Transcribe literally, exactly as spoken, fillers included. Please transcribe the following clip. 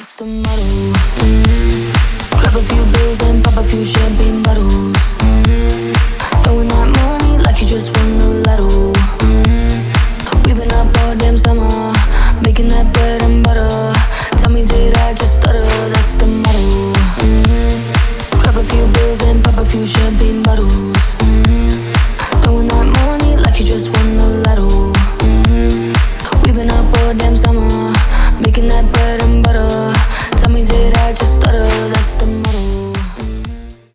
the motto. Grab a few bills and pop a few champagne bottles. Throwing that money like you just won